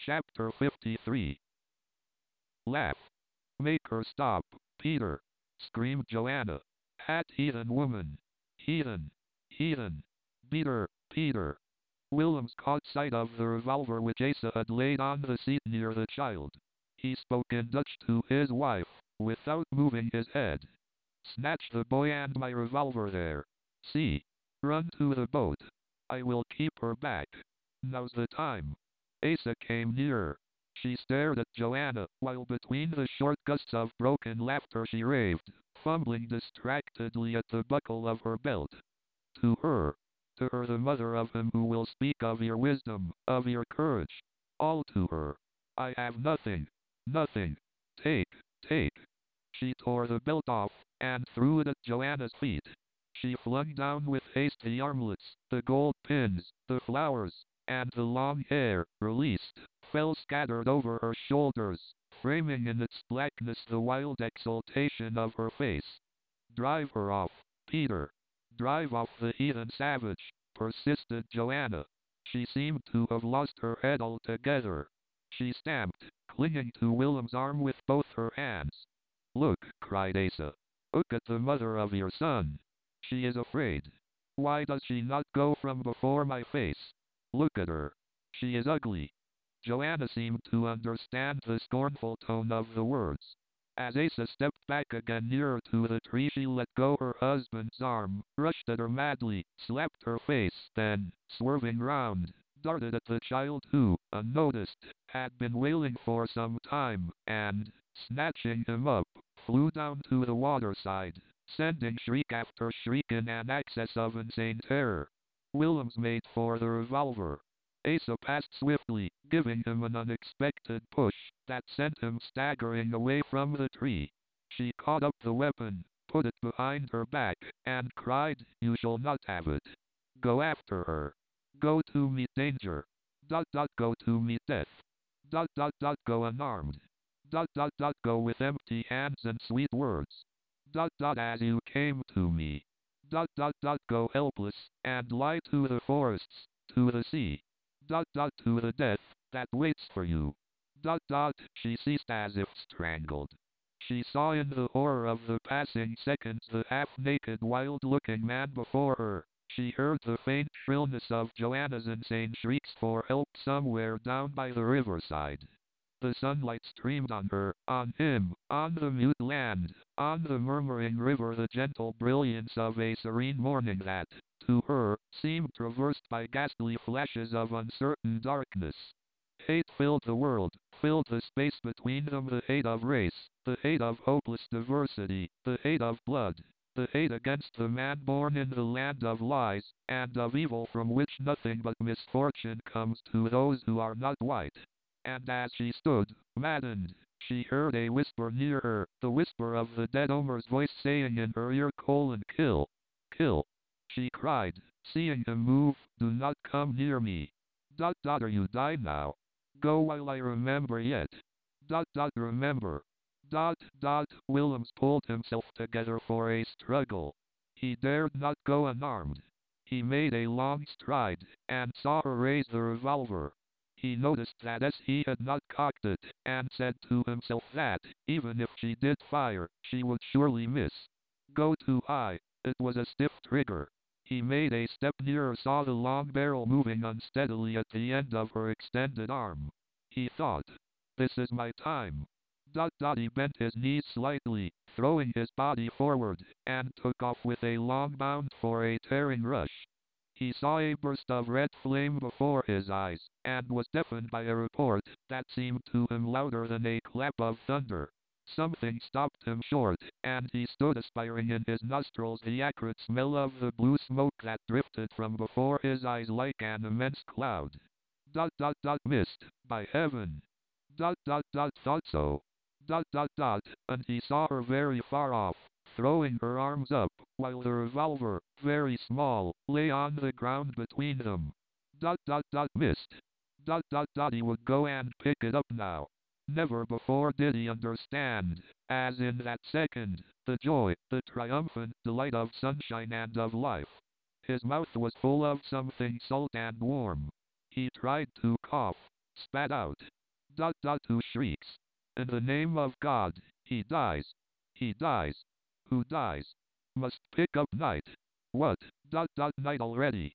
Chapter 53. Laugh. Make her stop, Peter, screamed Joanna. Hat heathen woman. Heathen. Heathen. Beat her, Peter. Williams caught sight of the revolver which Asa had laid on the seat near the child. He spoke in Dutch to his wife, without moving his head. Snatch the boy and my revolver there. See. Run to the boat. I will keep her back. Now's the time. Asa came nearer. She stared at Joanna, while between the short gusts of broken laughter she raved, fumbling distractedly at the buckle of her belt. To her the mother of him who will speak of your wisdom, of your courage. All to her. I have nothing. Nothing. Take. Take. She tore the belt off, and threw it at Joanna's feet. She flung down with haste the armlets, the gold pins, the flowers, and the long hair, released, fell scattered over her shoulders, framing in its blackness the wild exultation of her face. Drive her off, Peter. Drive off the heathen savage, persisted Joanna. She seemed to have lost her head altogether. She stamped, clinging to Willem's arm with both her hands. Look, cried Asa. Look at the mother of your son. She is afraid. Why does she not go from before my face? Look at her. She is ugly. Joanna seemed to understand the scornful tone of the words. As Asa stepped back again nearer to the tree, she let go her husband's arm, rushed at her madly, slapped her face, then, swerving round, darted at the child who, unnoticed, had been wailing for some time, and, snatching him up, flew down to the waterside, sending shriek after shriek in an access of insane terror. Williams made for the revolver. Asa passed swiftly, giving him an unexpected push that sent him staggering away from the tree. She caught up the weapon, put it behind her back, and cried, You shall not have it. Go after her. Go to meet danger. Go to meet death. Go unarmed. Go with empty hands and sweet words. As you came to me. Go helpless, and lie to the forests, to the sea. To the death that waits for you. She ceased as if strangled. She saw in the horror of the passing seconds the half-naked, wild-looking man before her. She heard the faint shrillness of Joanna's insane shrieks for help somewhere down by the riverside. The sunlight streamed on her, on him, on the mute land, on the murmuring river, the gentle brilliance of a serene morning that, to her, seemed traversed by ghastly flashes of uncertain darkness. Hate filled the world, filled the space between them, the hate of race, the hate of hopeless diversity, the hate of blood, the hate against the man born in the land of lies, and of evil from which nothing but misfortune comes to those who are not white. And as she stood, maddened, she heard a whisper near her, the whisper of the dead Omer's voice saying in her ear, Kill. Kill. She cried, seeing him move, Do not come near me. Are you died now? Go while I remember yet. Remember. Williams pulled himself together for a struggle. He dared not go unarmed. He made a long stride, and saw her raise the revolver. He noticed that as he had not cocked it, and said to himself that, even if she did fire, she would surely miss. Go too high. It was a stiff trigger. He made a step nearer, saw the long barrel moving unsteadily at the end of her extended arm. He thought, This is my time. He bent his knees slightly, throwing his body forward, and took off with a long bound for a tearing rush. He saw a burst of red flame before his eyes, and was deafened by a report that seemed to him louder than a clap of thunder. Something stopped him short, and he stood aspiring in his nostrils the acrid smell of the blue smoke that drifted from before his eyes like an immense cloud. Missed, by heaven. Thought so. And he saw her very far off, throwing her arms up, while the revolver, very small, lay on the ground between them. Missed. He would go and pick it up now. Never before did he understand, as in that second, the joy, the triumphant delight of sunshine and of life. His mouth was full of something salt and warm. He tried to cough, spat out, Who shrieks. In the name of God, he dies. He dies. Who dies? Must pick up night. What? Night already.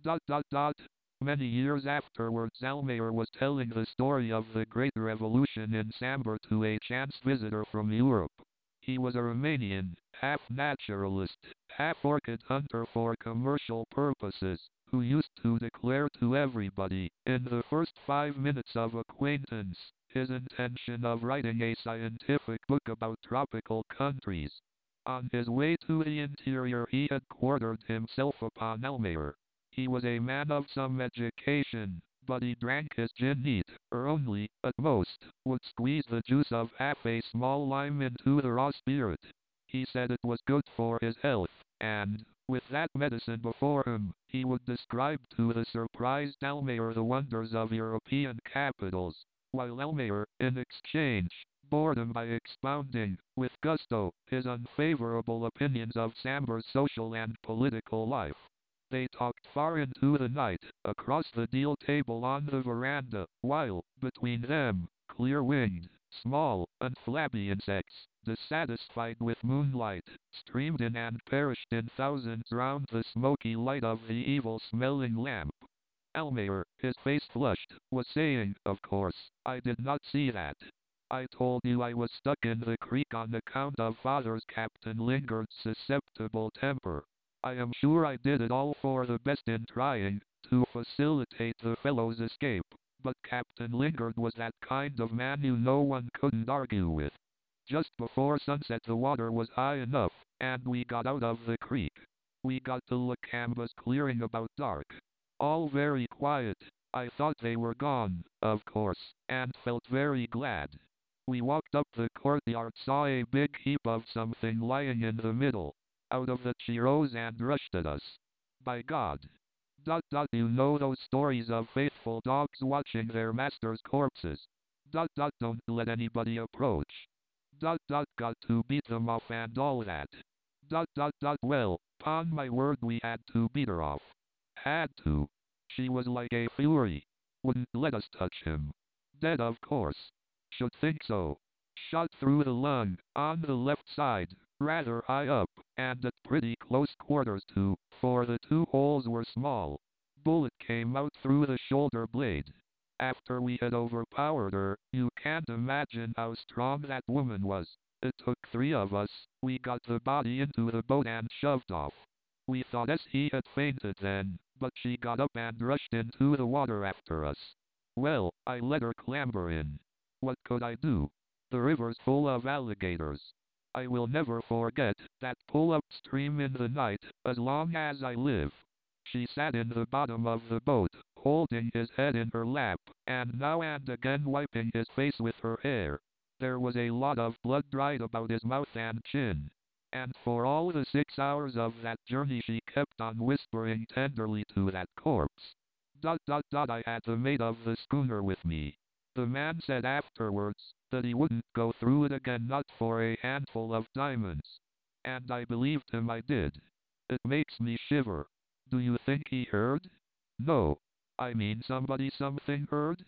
Many years afterwards Almayer was telling the story of the Great Revolution in Sambre to a chance visitor from Europe. He was a Romanian, half naturalist, half orchid hunter for commercial purposes, who used to declare to everybody, in the first 5 minutes of acquaintance, his intention of writing a scientific book about tropical countries. On his way to the interior he had quartered himself upon Almayer. He was a man of some education, but he drank his gin neat, or only, at most, would squeeze the juice of half a small lime into the raw spirit. He said it was good for his health, and, with that medicine before him, he would describe to the surprised Almayer the wonders of European capitals, while Almayer, in exchange, bored him by expounding, with gusto, his unfavorable opinions of Sambre's social and political life. They talked far into the night, across the deal table on the veranda, while, between them, clear-winged, small, and flabby insects, dissatisfied with moonlight, streamed in and perished in thousands round the smoky light of the evil-smelling lamp. Almayer, his face flushed, was saying, of course, I did not see that. I told you I was stuck in the creek on account of Father's Captain Lingard's susceptible temper. I am sure I did it all for the best in trying to facilitate the fellow's escape, but Captain Lingard was that kind of man no one couldn't argue with. Just before sunset the water was high enough, and we got out of the creek. We got to Lakamba's clearing about dark. All very quiet. I thought they were gone, of course, and felt very glad. We walked up the courtyard, saw a big heap of something lying in the middle. Out of it she rose and rushed at us. By God. You know those stories of faithful dogs watching their master's corpses. Don't let anybody approach. Got to beat them off and all that. Well, upon my word we had to beat her off. Had to. She was like a fury. Wouldn't let us touch him. Dead of course. Should think so. Shot through the lung, on the left side, rather high up, and at pretty close quarters too, for the two holes were small. Bullet came out through the shoulder blade. After we had overpowered her, you can't imagine how strong that woman was. It took 3 of us. We got the body into the boat and shoved off. We thought he had fainted then, but she got up and rushed into the water after us. Well, I let her clamber in. What could I do? The river's full of alligators. I will never forget that pull upstream in the night, as long as I live. She sat in the bottom of the boat, holding his head in her lap, and now and again wiping his face with her hair. There was a lot of blood dried about his mouth and chin. And for all the 6 hours of that journey she kept on whispering tenderly to that corpse. I had the mate of the schooner with me. The man said afterwards that he wouldn't go through it again, not for a handful of diamonds. And I believed him, I did. It makes me shiver. Do you think he heard? No. I mean something heard?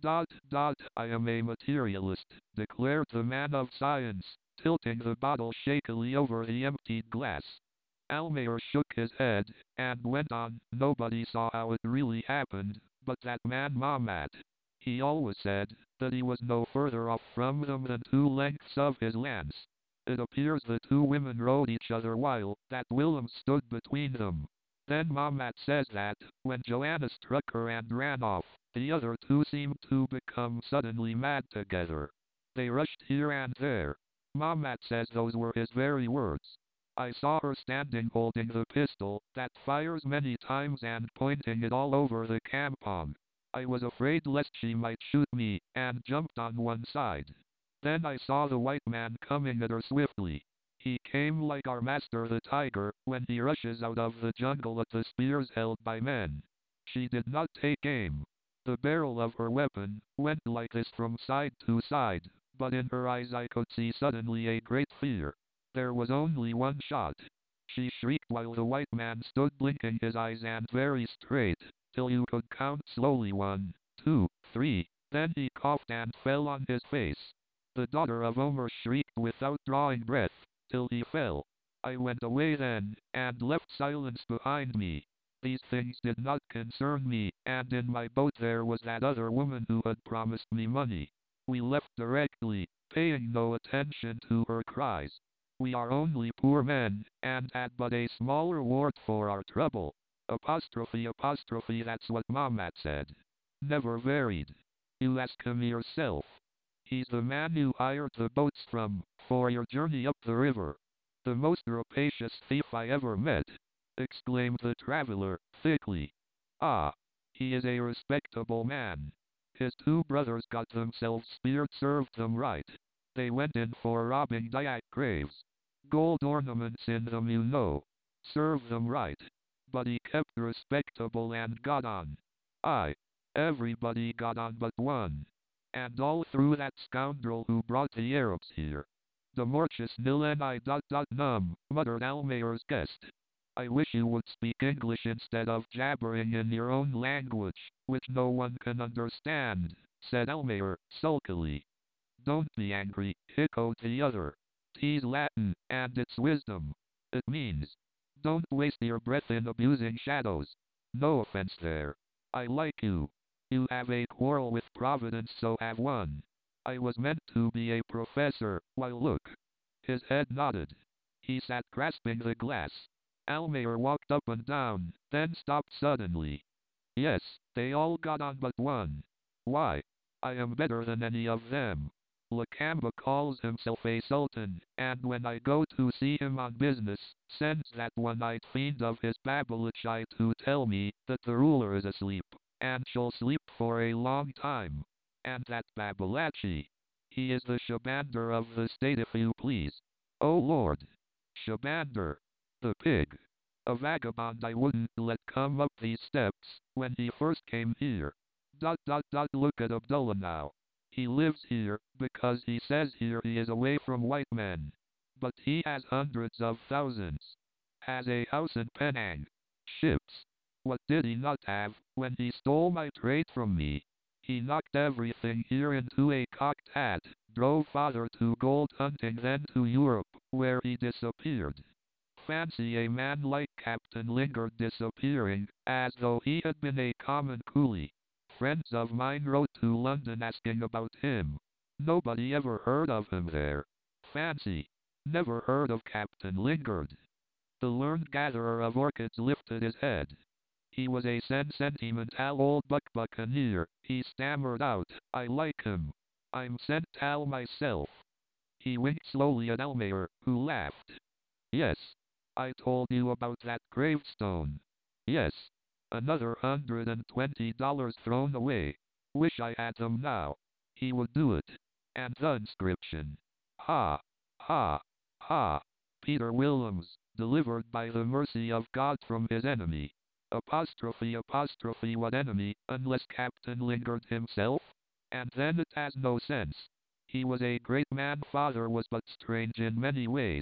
I am a materialist, declared the man of science, tilting the bottle shakily over the emptied glass. Almayer shook his head, and went on, nobody saw how it really happened, but that man Mahmat. He always said that he was no further off from them than 2 lengths of his lance. It appears the 2 women rode each other while that Willem stood between them. Then Mahmat says that, when Joanna struck her and ran off, the other 2 seemed to become suddenly mad together. They rushed here and there. Mahmat says those were his very words. I saw her standing holding the pistol that fires many times and pointing it all over the campong. I was afraid lest she might shoot me, and jumped on one side. Then I saw the white man coming at her swiftly. He came like our master the tiger, when he rushes out of the jungle at the spears held by men. She did not take aim. The barrel of her weapon went like this from side to side, but in her eyes I could see suddenly a great fear. There was only one shot. She shrieked while the white man stood blinking his eyes and very straight, till you could count slowly 1, 2, 3. Then he coughed and fell on his face. The daughter of Omer shrieked without drawing breath, till he fell. I went away then, and left silence behind me. These things did not concern me, and in my boat there was that other woman who had promised me money. We left directly, paying no attention to her cries. We are only poor men, and had but a small reward for our trouble. Apostrophe apostrophe, that's what Mamat said. Never varied. You ask him yourself. He's the man you hired the boats from, for your journey up the river. The most rapacious thief I ever met, exclaimed the traveler, thickly. Ah, he is a respectable man. His two brothers got themselves speared, served them right. They went in for robbing Dyak graves. Gold ornaments in them, you know. Serve them right. But he kept respectable and got on. Aye, everybody got on but one. And all through that scoundrel who brought the Arabs here. The Morchus Nileni ... muttered Almayer's guest. I wish you would speak English instead of jabbering in your own language, which no one can understand, said Almayer, sulkily. Don't be angry, echoed the other. 'Tis Latin, and it's wisdom. It means, don't waste your breath in abusing shadows. No offense there. I like you. You have a quarrel with Providence, so have one. I was meant to be a professor, why look. His head nodded. He sat grasping the glass. Almayer walked up and down, then stopped suddenly. Yes, they all got on but one. Why? I am better than any of them. Lakamba calls himself a sultan, and when I go to see him on business, sends that one-eyed fiend of his Babalachai to tell me that the ruler is asleep, and shall sleep for a long time. And that Babalachi, he is the Shabander of the state, if you please. Oh Lord! Shabander! The pig! A vagabond I wouldn't let come up these steps, when he first came here. Look at Abdullah now. He lives here, because he says here he is away from white men. But he has hundreds of thousands. Has a house in Penang. Ships. What did he not have, when he stole my trade from me? He knocked everything here into a cocked hat, drove father to gold hunting, then to Europe, where he disappeared. Fancy a man like Captain Lingard disappearing, as though he had been a common coolie. Friends of mine wrote to London asking about him. Nobody ever heard of him there. Fancy. Never heard of Captain Lingard. The learned gatherer of orchids lifted his head. He was a sentimental old buccaneer. He stammered out, I like him. I'm sentimental myself. He winked slowly at Almayer, who laughed. Yes. I told you about that gravestone. Yes. Another $120 thrown away. Wish I had them now. He would do it. And the inscription. Ha! Ha! Ha! Peter Williams, delivered by the mercy of God from his enemy. Apostrophe apostrophe, what enemy, unless Captain Lingard himself? And then it has no sense. He was a great man, father was, but strange in many ways.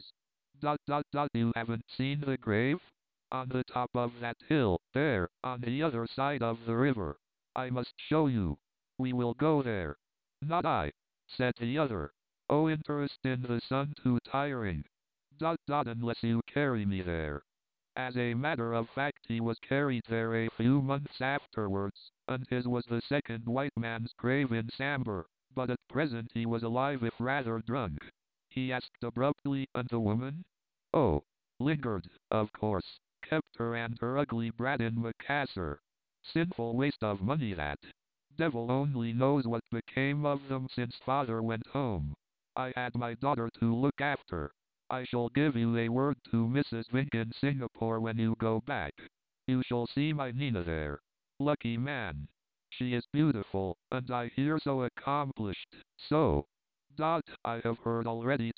You haven't seen the grave? On the top of that hill, there, on the other side of the river. I must show you. We will go there. Not I, said the other. Oh, interest in the sun too tiring. Unless you carry me there. As a matter of fact, he was carried there a few months afterwards, and his was the second white man's grave in Sambar, but at present he was alive if rather drunk. He asked abruptly, and the woman? Oh, Lingard, of course, kept her and her ugly brat in Macassar. Sinful waste of money that. Devil only knows what became of them since father went home. I had my daughter to look after. I shall give you a word to Mrs. Vink in Singapore when you go back. You shall see my Nina there. Lucky man. She is beautiful, and I hear so accomplished. So. I have heard already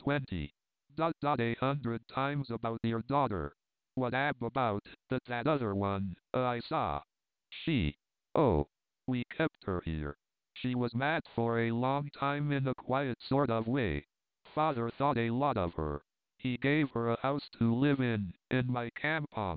100 times about your daughter. What about that other one, I saw? She. Oh. We kept her here. She was mad for a long time in a quiet sort of way. Father thought a lot of her. He gave her a house to live in my kampong.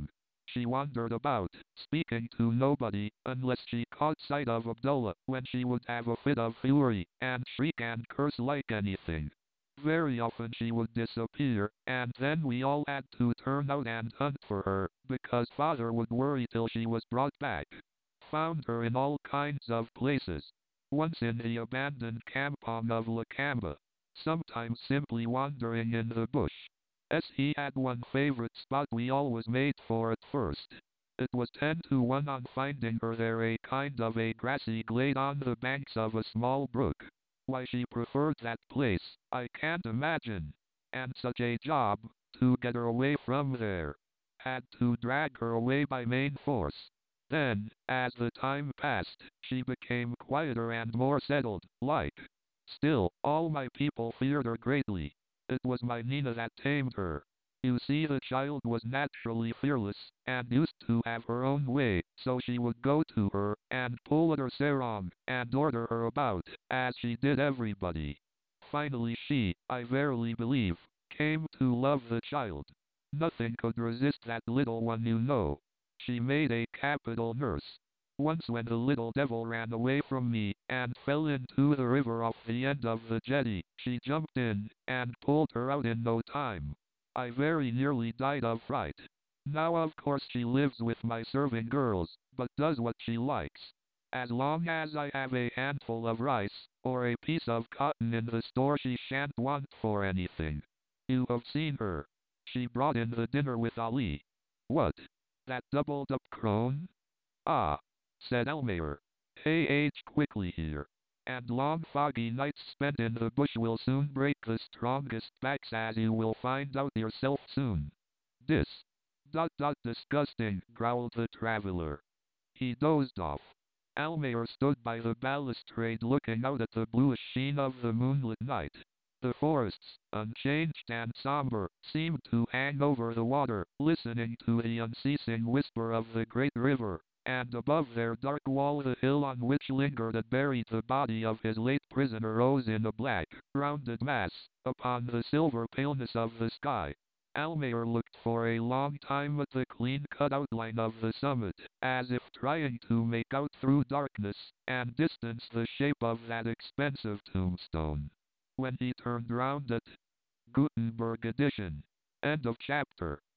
She wandered about, speaking to nobody, unless she caught sight of Abdullah, when she would have a fit of fury, and shriek and curse like anything. Very often she would disappear, and then we all had to turn out and hunt for her, because father would worry till she was brought back. Found her in all kinds of places. Once in the abandoned kampong of Lakamba. Sometimes simply wandering in the bush. As he had one favorite spot we always made for at first. It was 10 to 1 on finding her there, a kind of a grassy glade on the banks of a small brook. Why she preferred that place, I can't imagine. And such a job, to get her away from there. Had to drag her away by main force. Then, as the time passed, she became quieter and more settled, like. Still, all my people feared her greatly. It was my Nina that tamed her. You see, the child was naturally fearless, and used to have her own way, so she would go to her, and pull at her sarong, and order her about, as she did everybody. Finally she, I verily believe, came to love the child. Nothing could resist that little one, you know. She made a capital nurse. Once when the little devil ran away from me, and fell into the river off the end of the jetty, she jumped in, and pulled her out in no time. I very nearly died of fright. Now of course she lives with my serving girls, but does what she likes. As long as I have a handful of rice, or a piece of cotton in the store, she shan't want for anything. You have seen her. She brought in the dinner with Ali. What? That doubled-up crone? Ah, said Almayer. Hey, age quickly here. And long foggy nights spent in the bush will soon break the strongest backs, as you will find out yourself soon. Dis. Disgusting, growled the traveler. He dozed off. Almayer stood by the balustrade looking out at the bluish sheen of the moonlit night. The forests, unchanged and somber, seemed to hang over the water, listening to the unceasing whisper of the great river, and above their dark wall the hill on which lingered and buried the body of his late prisoner rose in a black, rounded mass, upon the silver paleness of the sky. Almayer looked for a long time at the clean-cut outline of the summit, as if trying to make out through darkness and distance the shape of that expensive tombstone. When he turned round at Gutenberg edition. End of chapter.